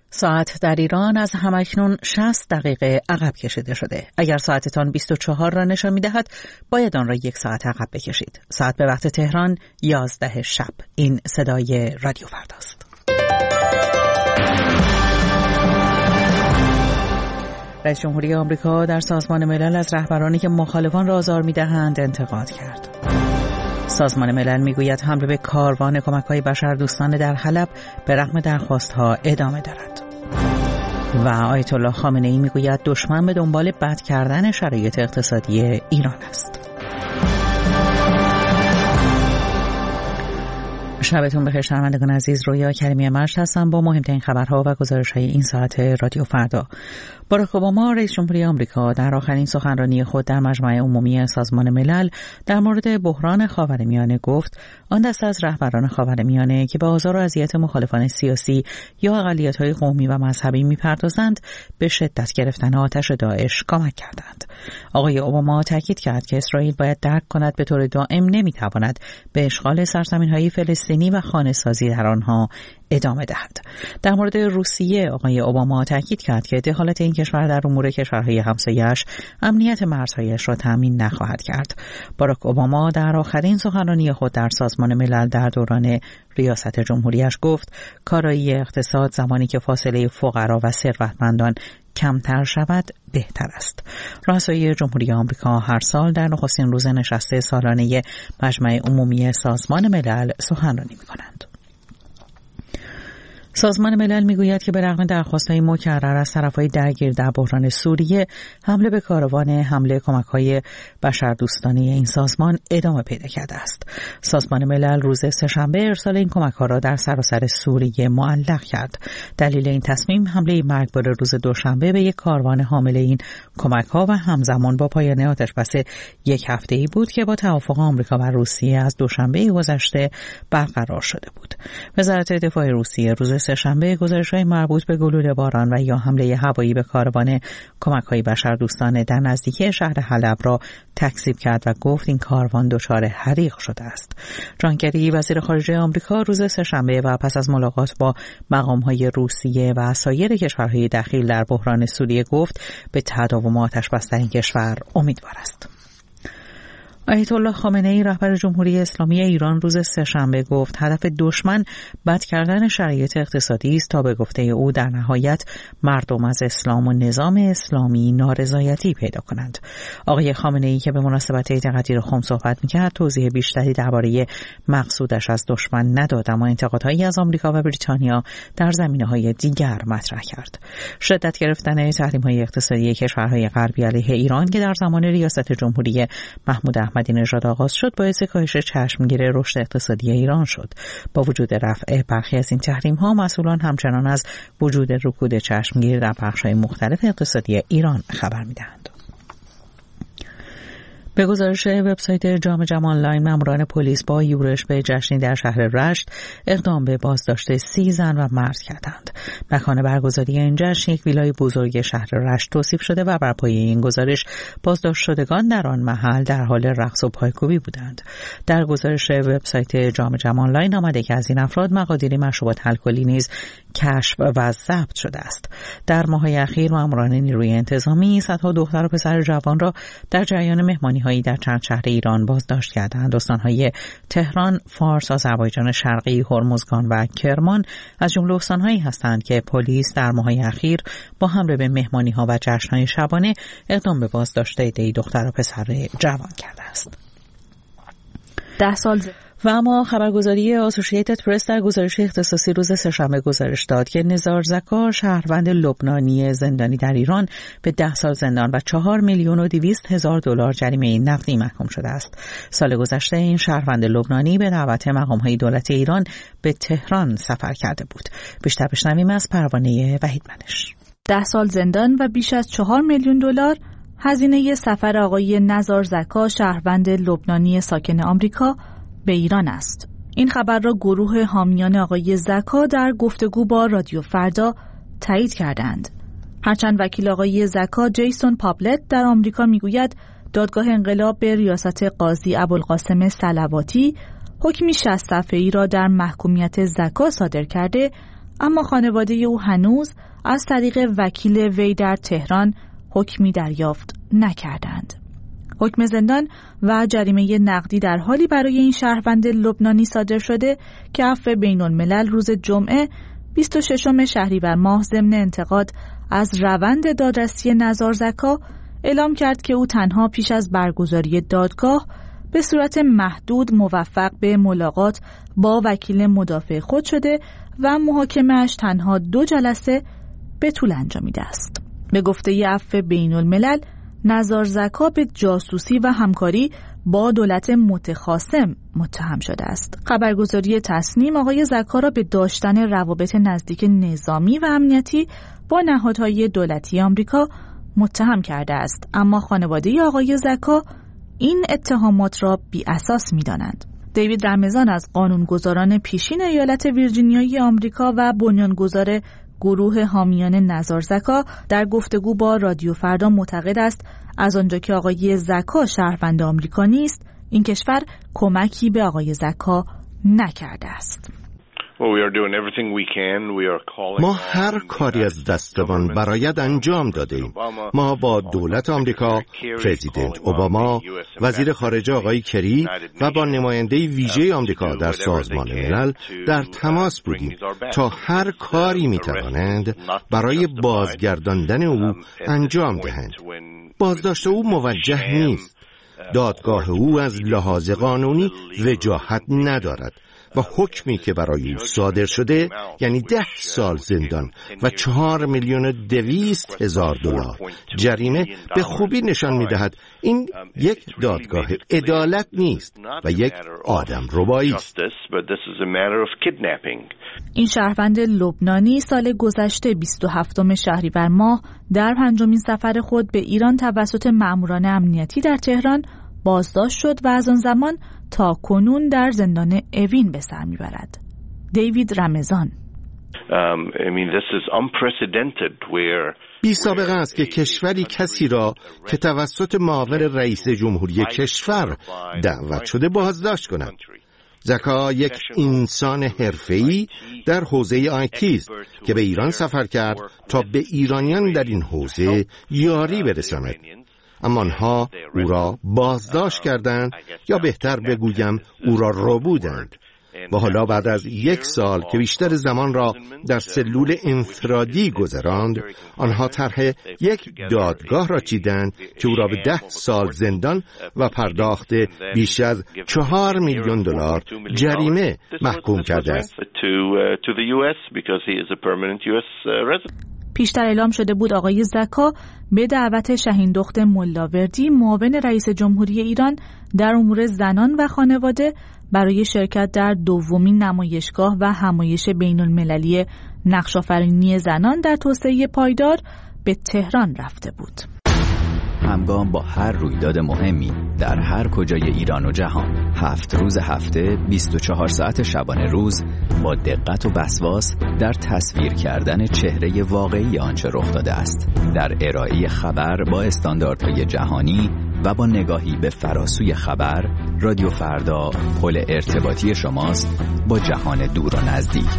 ساعت در ایران از همکنون 60 دقیقه عقب کشیده شده. اگر ساعتتان 24 را نشان می‌دهد، باید آن را 1 ساعت عقب بکشید. ساعت به وقت تهران 11 شب. این صدای رادیو فرداست. رئیس جمهوری آمریکا در سازمان ملل از رهبرانی که مخالفان را آزار می‌دهند انتقاد کرد. سازمان ملل میگوید حمله به کاروان کمک‌های بشردوستانه در حلب به رغم درخواست‌ها ادامه دارد. و آیت الله خامنه‌ای میگوید دشمن به دنبال بد کردن شرایط اقتصادی ایران است. شبتون بخیر شنوندگان عزیز، رویا کریمی مشت هستم با مهمترین خبرها و گزارش‌های این ساعت رادیو فردا. باراک اوباما رئیس جمهوری آمریکا در آخرین سخنرانی خود در مجمع عمومی سازمان ملل در مورد بحران خاورمیانه گفت آن دسته از رهبران خاورمیانه که به آزار و اذیت مخالفان سیاسی یا اقلیت‌های قومی و مذهبی می‌پردازند به شدت گرفتن آتش داعش کمک کردند. آقای اوباما تاکید کرد که اسرائیل باید درک کند به طور دائم نمی‌تواند به اشغال سرزمین‌های فلسطینی و خانه‌سازی در آنها ادامه دهد. در مورد روسیه آقای اوباما تاکید کرد که دخالت این کشور در امور کشورهای همسایه‌اش امنیت مرزهایش را تامین نخواهد کرد. باراک اوباما در آخرین سخنرانی خود در سازمان ملل در دوران ریاست جمهوریش گفت کارایی اقتصاد زمانی که فاصله فقرا و ثروتمندان کمتر شود بهتر است. رؤسای جمهوری آمریکا هر سال در نخستین روز نشست سالانه مجمع عمومی سازمان ملل سخنرانی می‌کنند. سازمان ملل میگوید که به رغم درخواست‌های مکرر از طرف‌های درگیر در بحران سوریه، حمله به کاروان حمله کمک‌های بشردوستانه این سازمان ادامه پیدا کرده است. سازمان ملل روز سه‌شنبه ارسال این کمک‌ها را در سراسر سوریه معلق کرد. دلیل این تصمیم حمله مرگبار روز دوشنبه به یک کاروان حامل این کمک‌ها و همزمان با پایان آتش‌بس 1 هفته‌ای بود که با توافق آمریکا و روسیه از دوشنبه گذشته برقرار شده بود. وزارت دفاع روسیه روز سه‌شنبه گزارش‌های مربوط به گلوله باران و یا حمله هوایی به کاروان کمک‌های بشردوستانه در نزدیکی شهر حلب را تکذیب کرد و گفت این کاروان دچار حریق شده است. جان کری وزیر خارجه آمریکا روز سه‌شنبه و پس از ملاقات با مقام‌های روسیه و سایر کشورهای دخیل در بحران سوریه گفت به تداوم آتش‌بس در این کشور امیدوار است. آیت الله خامنه‌ای رهبر جمهوری اسلامی ایران روز سه‌شنبه گفت هدف دشمن بد کردن شرایط اقتصادی است تا به گفته او در نهایت مردم از اسلام و نظام اسلامی نارضایتی پیدا کنند. آقای خامنه‌ای که به مناسبت عید قدیر خم صحبت می‌کرد توضیح بیشتری درباره مقصودش از دشمن نداد، اما انتقادهایی از آمریکا و بریتانیا در زمینه‌های دیگر مطرح کرد. شدت گرفتن تحریم‌های اقتصادی کشورهای غربی علیه ایران که در زمان ریاست جمهوری محمود احمدی‌نژاد آغاز شد باعث کاهش چشمگیر رشد اقتصادی ایران شد. با وجود رفع برخی از این تحریم‌ها، مسئولان همچنان از وجود رکود چشمگیر در بخش‌های مختلف اقتصادی ایران خبر می‌دهند. به گزارش وبسایت جام آنلاین، ماموران پلیس با یورش به جشنی در شهر رشت اقدام به بازداشت 30 زن و مرد کردند. مکان برگزاری این جشن یک ویلای بزرگ شهر رشت توصیف شده و بر پایه این گزارش بازداشت شدگان در آن محل در حال رقص و پایکوبی بودند. در گزارش وبسایت جام آنلاین آمده که از این افراد مقادیر مشروبات الکلی نیز کشف و ضبط شده است. در ماه‌های اخیر ماموران نیروی انتظامی صدها دختر و پسر جوان را در جریان مهمانی‌هایی در چند شهر ایران بازداشت کردند. استان‌های تهران، فارس، آذربایجان شرقی، هرمزگان و کرمان از جمله استان‌هایی هستند که پلیس در ماه‌های اخیر با حمله به مهمانی‌ها و جشن‌های شبانه اقدام به بازداشت عده‌ای دختر و پسر جوان کرده است. 10 سال و اما خبرگزاری آسوشییتد پرس در گزارش اختصاصی روز سه‌شنبه گزارش داد که نزار زکا شهروند لبنانی زندانی در ایران به 10 سال زندان و 4,200,000 دلار جریمه نقدی محکوم شده است. سال گذشته این شهروند لبنانی به دعوت مقام‌های دولتی ایران به تهران سفر کرده بود. بیشتر بشنویم از پروانه وحیدمنش. 10 سال زندان و بیش از 4 میلیون دلار هزینه سفر آقای نزار زکا شهروند لبنانی ساکن آمریکا به ایران است. این خبر را گروه حامیان آقای زکا در گفتگو با رادیو فردا تایید کردند. هرچند وکیل آقای زکا جیسون پابلت در آمریکا میگوید دادگاه انقلاب به ریاست قاضی ابوالقاسم صلواتی حکمی 60 صفحه‌ای را در محکومیت زکا صادر کرده، اما خانواده او هنوز از طریق وکیل وی در تهران حکمی دریافت نکردند. حکم زندان و جریمه نقدی در حالی برای این شهروند لبنانی صادر شده که عفو بین الملل روز جمعه 26 شهریور ماه ضمن انتقاد از روند دادرسی نزار زکا اعلام کرد که او تنها پیش از برگزاری دادگاه به صورت محدود موفق به ملاقات با وکیل مدافع خود شده و محاکمه‌اش تنها 2 جلسه به طول انجامیده است. به گفته عفو بین الملل، نزار زکا به جاسوسی و همکاری با دولت متخاصم متهم شده است. خبرگزاری تصنیم آقای زکا را به داشتن روابط نزدیک نظامی و امنیتی با نهادهای دولتی آمریکا متهم کرده است، اما خانواده آقای زکا این اتهامات را بی اساس می‌دانند. دیوید رمضان از قانونگذاران پیشین ایالت ویرجینیای آمریکا و بنیانگذار گروه حامیان نزار زکا در گفتگو با رادیو فردا معتقد است از آنجا که آقای زکا شهروند آمریکا نیست، این کشور کمکی به آقای زکا نکرده است. ما هر کاری از دستمان برایت انجام دادیم. ما با دولت آمریکا، پرزیدنت اوباما، وزیر خارجه آقای کری و با نماینده ویژه آمریکا در سازمان ملل در تماس بودیم تا هر کاری میتوانند برای بازگرداندن او انجام دهند. بازداشت او موجه نیست. دادگاه او از لحاظ قانونی وجاهت ندارد و حکمی که برای او صادر شده یعنی 10 سال زندان و 4,200,000 دلار جریمه به خوبی نشان می‌دهد این یک دادگاه عدالت نیست و یک آدم ربایی است. این شهروند لبنانی سال گذشته 27 شهریور ماه در 5مین سفر خود به ایران توسط مأموران امنیتی در تهران بازداشت شد و از آن زمان تا کنون در زندان اوین به سر میبرد. دیوید رمضان: بی سابقه است که کشوری کسی را که توسط معاون رئیس جمهوری کشور دعوت شده بازداشت کند. زکا یک انسان حرفه‌ای در حوزه آیتی است که به ایران سفر کرد تا به ایرانیان در این حوزه یاری برساند. اما آنها او را بازداشت کردند، یا بهتر بگویم او را ربودند. و حالا بعد از 1 سال که بیشتر زمان را در سلول انفرادی گذراند، آنها طرح یک دادگاه را چیدند که او را به 10 سال زندان و پرداخت بیش از 4,000,000 دلار جریمه محکوم کرده است. پیشتر اعلام شده بود آقای زکا به دعوت شهیندخت ملاوردی معاون رئیس جمهوری ایران در امور زنان و خانواده برای شرکت در 2مین نمایشگاه و همایش بین المللی نقش‌آفرینی زنان در توسعه پایدار به تهران رفته بود. همگام با هر رویداد مهمی در هر کجای ایران و جهان، 7 روز هفته 24 ساعت شبانه روز با دقت و وسواس در تصویر کردن چهره واقعی آنچه رخ داده است، در ارائه خبر با استانداردهای جهانی و با نگاهی به فراسوی خبر، رادیو فردا پل ارتباطی شماست با جهان دور و نزدیک.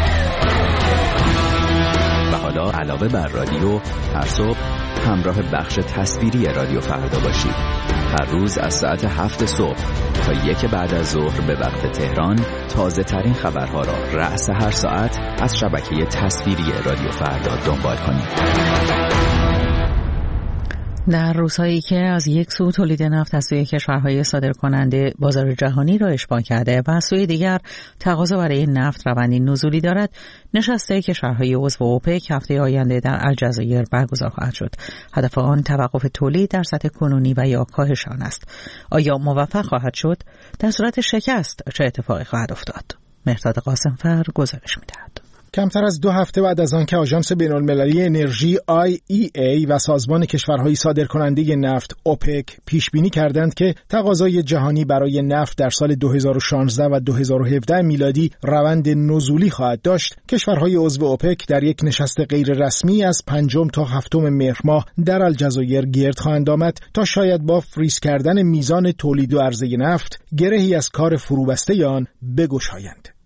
و حالا علاوه بر رادیو، هر صبح همراه بخش تصویری رادیو فردا باشید. هر روز از ساعت 7 صبح تا 1 بعد از ظهر به وقت تهران تازه ترین خبرها را رأس هر ساعت از شبکه تصویری رادیو فردا دنبال کنید. در روزهایی که از یک سو تولید نفت از سوی کشورهای صادرکننده بازار جهانی را اشباع کرده و از سوی دیگر تقاضا برای نفت روندی نزولی دارد، نشست کشورهای عضو اوپک هفته آینده در الجزایر برگزار خواهد شد. هدف آن توقف تولید در سطح کنونی و یا کاهش آن است. آیا موفق خواهد شد؟ در صورت شکست چه اتفاقی خواهد افتاد؟ مهرداد قاسمفر گزارش می‌دهد. کمتر از 2 هفته بعد از آنکه آژانس بین‌المللی انرژی IEA و سازمان کشورهای صادرکننده نفت اوپک پیش بینی کردند که تقاضای جهانی برای نفت در سال 2016 و 2017 میلادی روند نزولی خواهد داشت، کشورهای عضو اوپک در یک نشست غیر رسمی از 5 تا 7 مهر ماه در الجزایر گرد خواهند آمد تا شاید با فریز کردن میزان تولید و عرضه نفت گرهی از کار فروبسته آن بگشایند.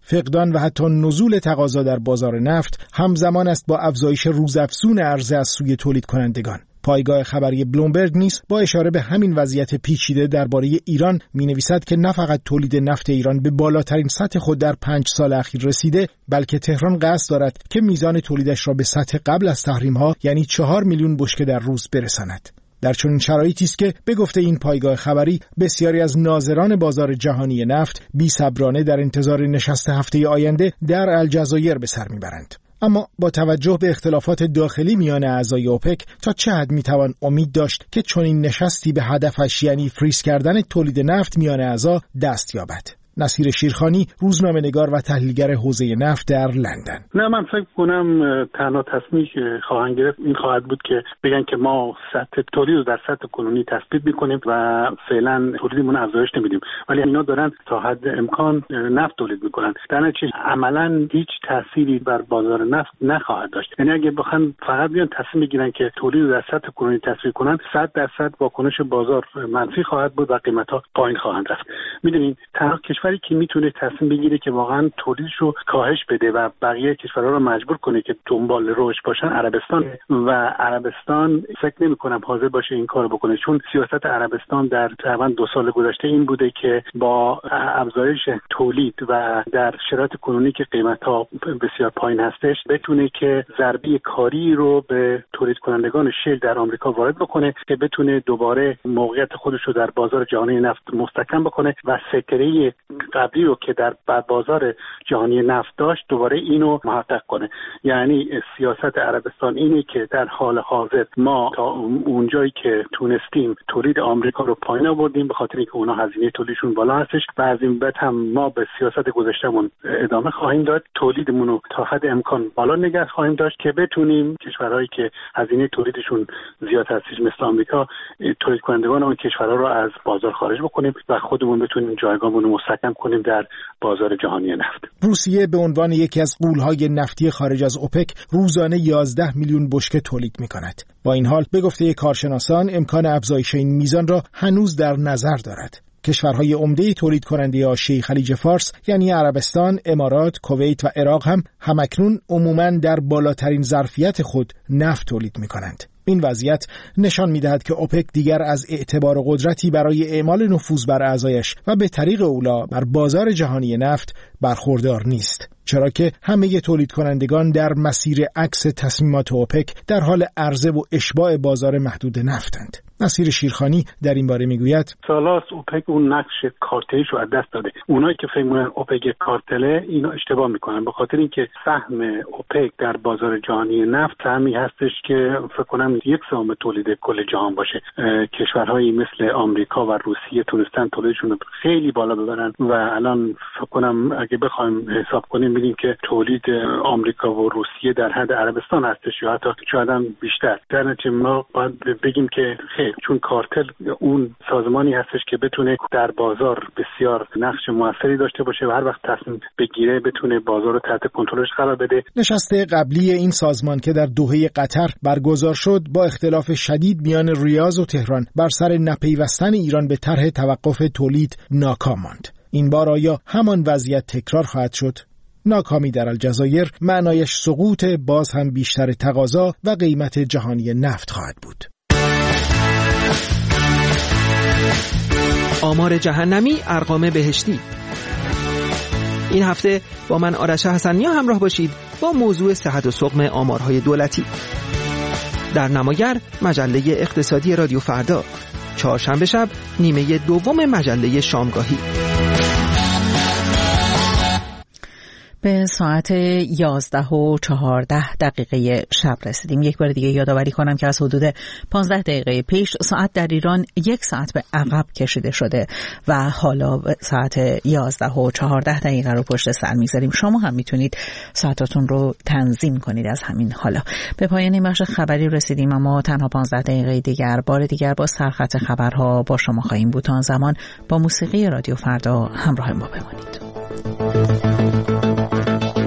فقدان و حتی نزول تقاضا در بازار نفت همزمان است با افزایش روزافزون عرضه از سوی تولید کنندگان. پایگاه خبری بلومبرگ نیز با اشاره به همین وضعیت پیچیده درباره ایران می‌نویسد که نه فقط تولید نفت ایران به بالاترین سطح خود در 5 سال اخیر رسیده، بلکه تهران قصد دارد که میزان تولیدش را به سطح قبل از تحریم‌ها یعنی 4 میلیون بشکه در روز برساند. در چنین شرایطی است که به گفته این پایگاه خبری بسیاری از ناظران بازار جهانی نفت بی‌صبرانه در انتظار نشست هفته آینده در الجزایر به سر میبرند. اما با توجه به اختلافات داخلی میان اعضای اوپک تا چه حد میتوان امید داشت که چنین نشستی به هدفش یعنی فریز کردن تولید نفت میان اعضا دست یابد؟ نصیر شیرخانی، روزنامه‌نگار و تحلیلگر حوزه نفت در لندن. نه، من فکر کنم تنها تصمیمی که خواهند گرفت این خواهد بود که بگن که ما سطح تولید رو در سطح کنونی تثبیت می‌کنیم و فعلا تولیدمون افزایش نمیدیم، ولی اینا دارن تا حد امکان نفت تولید می‌کنن. در نتیجه عملاً هیچ تأثیری بر بازار نفت نخواهد داشت. یعنی اگه بخوان فقط بیان تصمیم بگیرن که تولید رو در سطح کنونی تثبیت کنن، 100% واکنش بازار منفی خواهد بود و قیمت‌ها پایین خواهند رفت. می‌دونین تنها کشوری که میتونه تصمیم بگیره که واقعا تولیدش رو کاهش بده و بقیه کشورها رو مجبور کنه که دنبال رشد باشن عربستان و عربستان فکر نمی‌کنم حاضر باشه این کارو بکنه، چون سیاست عربستان در تقریبا 2 سال گذشته این بوده که با افزایش تولید و در شرایط کنونی که قیمت‌ها بسیار پایین هستش بتونه که ضربه کاری رو به تولید کنندگان شیل در آمریکا وارد بکنه که بتونه دوباره موقعیت خودش رو در بازار جهانی نفت مستحکم بکنه و ستاره قبلی رو که در بازار جهانی نفت داشت دوباره اینو محقق کنه. یعنی سیاست عربستان اینه که در حال حاضر ما تا اونجایی که تونستیم تولید آمریکا رو پایین آوردیم به خاطر اینکه اونا هزینه تولیدشون بالا هستش و از این بعد هم ما به سیاست گذشتهمون ادامه خواهیم داد، تولیدمون رو تا حد امکان بالا نگه خواهیم داشت که بتونیم کشورهایی که هزینه تولیدشون زیاد هستش مثل آمریکا تولید کنندگان اون کشورها رو از بازار خارج بکنیم و خودمون بتونیم جایگاهمون رو مستحکم کنیم در بازار جهانی نفت. روسیه به عنوان یکی از غول‌های نفتی خارج از اوپک روزانه 11 میلیون بشکه تولید می‌کند. با این حال به گفته کارشناسان امکان افزایش این میزان را هنوز در نظر دارد. کشورهای عمده تولید کننده حاشیه خلیج فارس یعنی عربستان، امارات، کویت و عراق هم همکنون عموماً در بالاترین ظرفیت خود نفت تولید می‌کنند. این وضعیت نشان می‌دهد که اوپک دیگر از اعتبار و قدرتی برای اعمال نفوذ بر اعضایش و به طریق اولا بر بازار جهانی نفت برخوردار نیست، چرا که همه تولید کنندگان در مسیر عکس تصمیمات اوپک در حال عرضه و اشباع بازار محدود نفتند. نصیر شیرخانی در این باره میگوید سالاست اوپک اون نقش کارتلیش رو از دست داده. اونایی که فکر می‌کنن اوپک کارتله اینا اشتباه میکنن، به خاطر اینکه سهم اوپک در بازار جهانی نفت سهمی هستش که فکر کنم 1/3 تولید کل جهان باشه. کشورهایی مثل آمریکا و روسیه تونستن تولیدشون رو خیلی بالا ببرن و الان فکر کنم اگه بخوایم حساب کنیم ببینیم که تولید آمریکا و روسیه در حد عربستان هستش یا حتی شاید هم بیشتر. در نتیجه ما باید بگیم که خیر، چون کارتل اون سازمانی هستش که بتونه در بازار بسیار نقش موثری داشته باشه و هر وقت تصمیم بگیره بتونه بازار رو تحت کنترلش قرار بده. نشست قبلی این سازمان که در دوحه قطر برگزار شد با اختلاف شدید میان ریاض و تهران بر سر نپیوستن ایران به طرح توقف تولید ناکام ماند. این بار آیا همان وضعیت تکرار خواهد شد؟ ناکامی در الجزایر معنایش سقوط باز هم بیشتر تقاضا و قیمت جهانی نفت خواهد بود. آمار جهنمی، ارقام بهشتی. این هفته با من آرش حسنیا همراه باشید با موضوع صحت و سقم آمارهای دولتی در نماگر مجله اقتصادی رادیو فردا، چهارشنبه شب نیمه دوم مجله شامگاهی. به ساعت 11:14 شب رسیدیم. یک بار دیگه یادآوری کنم که از حدود 15 دقیقه پیش ساعت در ایران 1 ساعت به عقب کشیده شده و حالا ساعت 11:14 رو پشت سر میذاریم. شما هم میتونید ساعتاتون رو تنظیم کنید از همین حالا. به پایان این بخش خبری رسیدیم، اما تنها 15 دقیقه دیگر بار دیگر با سرخط خبرها با شما خواهیم بود. تا آن زمان با موسیقی رادیو فردا همراه ما بمانید.